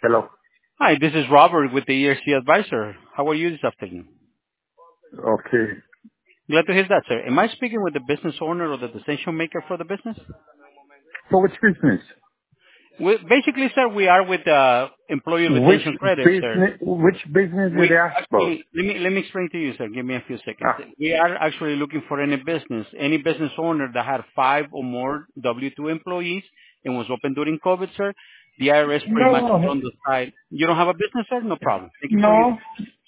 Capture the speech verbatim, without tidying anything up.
Hello. Hi, this is Robert with the E R C Advisor. How are you this afternoon? Okay. Glad to hear that, sir. Am I speaking with the business owner or the decision maker for the business? So which business? We, basically, sir, we are with uh, employee Which retention credit, sir. business? Which business did We they ask for? actually, let me, let me explain to you, sir. Give me a few seconds. Ah, We are actually looking for any business, any business owner that had five or more W two employees and was open during COVID, sir. The I R S pretty much is no, on the side. You don't have a business, sir? No problem. Thank you for your no,